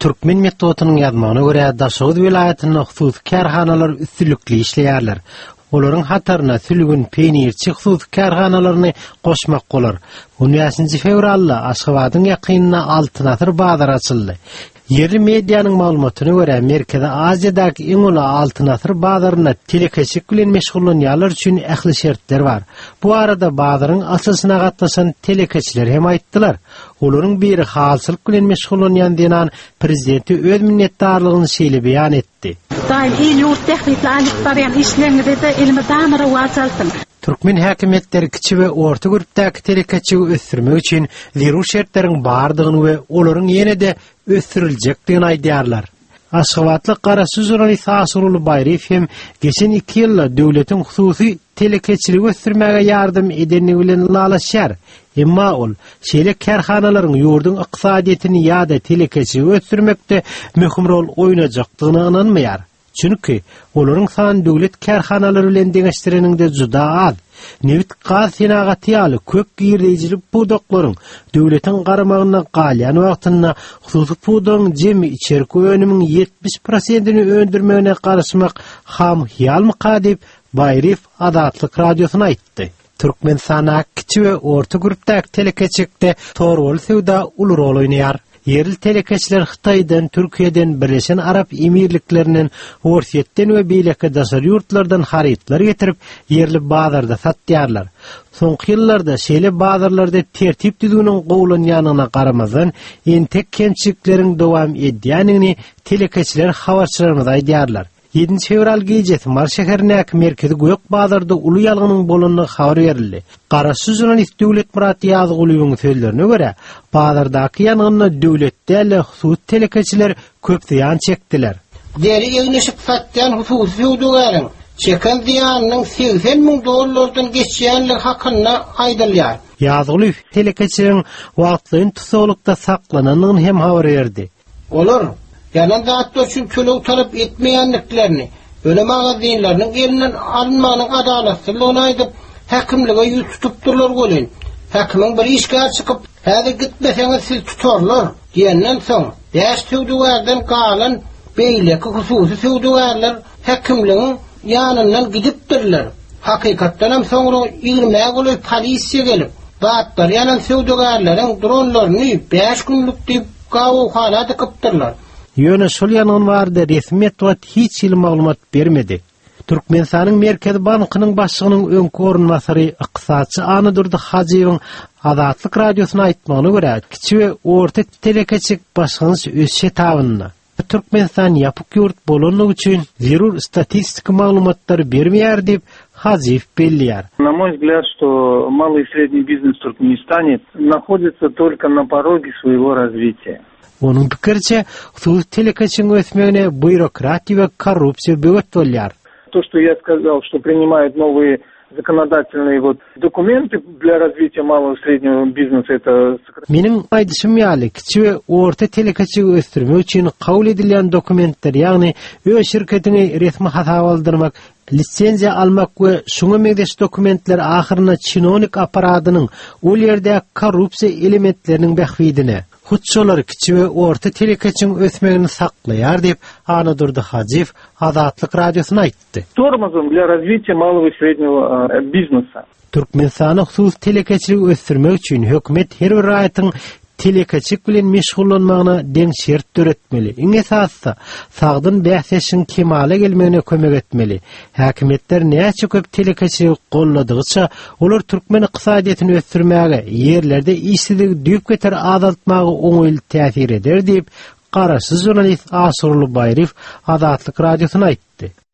Türkmen metodynyň ýazmagyna görä Daşowut vilayatynyň hususy kärhanalar üstünlikli işleýärler. Olaryň hataryna sülgün peýnirçi hususy kärhanalaryny goşmak bolar. 17 fevralda Aşgabatyň ýakynyna Altyn Asır bazar açyldy. Yerli mediýanyň maglumatyna görä Merkezi Aziýadaky iň uly Altyn Asır bazaryna telekeçik bilen meşgullanýarlar üçin ähli şertler bar. Bu arada bazaryň açylyşyna gatnaşan telekeçiler hem aýtdylar. Olaryň biri halçylyk bilen meşgullanýan diýen prezidenti öz minnetdarlygyny şeýle beýan etdi. Daim ýurt tehlikleri barýan işlerinde de elime damara wasaltym. Türkmen häkimetleri kiçi we orta grupdaky telekeçigi ösdürmek üçin zerur şertleriň bardygyny we olaryň ýene-de ösdüriljekdigini aýdýarlar. Aşgabatly Garasy jurnalist Asyrul Baýriýew hem geçen 2 ýylda döwletiň hususy telekeçiligi ösdürmäge ýardym edenligi bilen lalaşýar. Emma ol şeýle kärhanalaryň ýurdun ykdysadyetini ýa-da telekeçiligi ösdürmekde möhüm rol oýnajakdygyna inanmaýar. Çünki olaryň sany döwlet kärhanalary bilen deňeşdireninde juda az. Newit gaz senagaty ýaly köp girdijilik pudoklaryň döwletiň garamagyna galýan wagtynda hususy pudoň jemi içerki önümiň 70%-ni öndürmegine garaşmak ham hyalmy kadip Baýriýew Adatlyk radiosyna aýtdy. Türkmen sana kiçi we orta grupdaky telekeçikde torwol sewda uly rol oýnaýar. Yerli telekeçiler Hytaýdan, Türkiýeden, Birleşen Arap Emirliklerinden, Orsiýetden we beýleki daşary ýurtlardan harytlar getirip yerli bazarda satýarlar. Soňky ýyllarda şeýle bazarlarda tertip düzgünüň gowlanýanyna garamazdan entek kemçilikleriň dowam edýänini telekeçiler habarçylarymyza aýdýarlar. 7 fevral gecesi Mar şäherindäki merkezi Göýek bazarda uly ýalgynyň bolanyny habar berildi. Garasy jurnalist Döwlet Murat Ýazgylyň sözlerine görä, bazardaky ýangynna döwletde ele husus telekeçiler köp ziýan çekdiler. Deri ýygnyşyp satýan hususy sowdagalaryň çeken ziýanynyň $80.000 geçýänler hakyna aýdylýar. Ýazgyly telekeçilerin wagtlyň tutuklukda saklanynyny hem habar berdi. Olar ýalan zatlar üçin tölew talap etmeýänliklerini, öle magazinlarynyň elinden alynmanyň adalatsyzlygyny aýdyp, häkimlige ýüz tutupdyrlar bolan. Häkimiň bir işge çykyp, "Häzir gitmeseňiz siz tutarlar" diýenden soň, ýaş sowdagardan galan beýleki hususy sowdagarlar häkimligiň ýanyndan gidipdirler. Hakykatdan hem soňra 20 goly polisiýa gelip, batlar ýalan sowdagarlaryň dronlaryny 5 günlük diýip gawukana tıkypdyrlar. Ýöne şol ýanyň bardy resmi metod hiç ýyl maglumat bermedi. Türkmenistanyň Merkezi Bankynyň başlygynyň öňkü ornmasary ykdysaçy Anadurdy Hajiýewiň Adatlyk radiosyna aýtmagyna görä, kiçi we orta telekeçik başlygyny ösşe tabynyna Türkmenistan ýapyk ýurt bolanyny üçin zerur statistik maglumatlar bermeýär diýip Hajiýew belliýär. На мой взгляд, что малый и средний бизнес в Туркменистане находится только на пороге своего развития. Onun pikirçe, husus telekeçiň ösmegine bürokratiýa we korrupsiýa böwet bolýar. То, что я сказал, что принимают новые законодательные документы для развития малого и среднего бизнеса, это... Meniň aýdyşym ýaly, kiçi we orta telekeçigi ösdürmek üçin kabul edilen dokumentler, ýagny öz şirketini resmi hasap aldyrmak, lisensiýa almak we şuňa megdeş dokumentler ahyryna çinonik aparatynyň ol ýerde korrupsiýa elementleriniň bähwidine hutçolar kiçi we orta telekeçiň ösmegini saklaýar diýip Anadurdy Hajiýew Adatlyk radiosyna aýtdy. Тормозом для развития малого и среднего бизнеса. Türkmenistany husus telekeçiligi ösdürmek üçin hökümet her bir raýatyň telekeçik bilen meşgullanmagyna deň şert töretmeli. Iň esasy sagdyn bähseşiň kemale gelmegine kömek etmeli. Häkimetler näçe köp telekeçiligi golladygyça olar türkmen ykdysadyetini ösdürmäge, ýerlerde işsizligi düýüp geter azaltmagy oňaýly täsir eder diýip Garasy jurnalist Asyrul Baýriýew Adatlyk radiosyna aýtdy.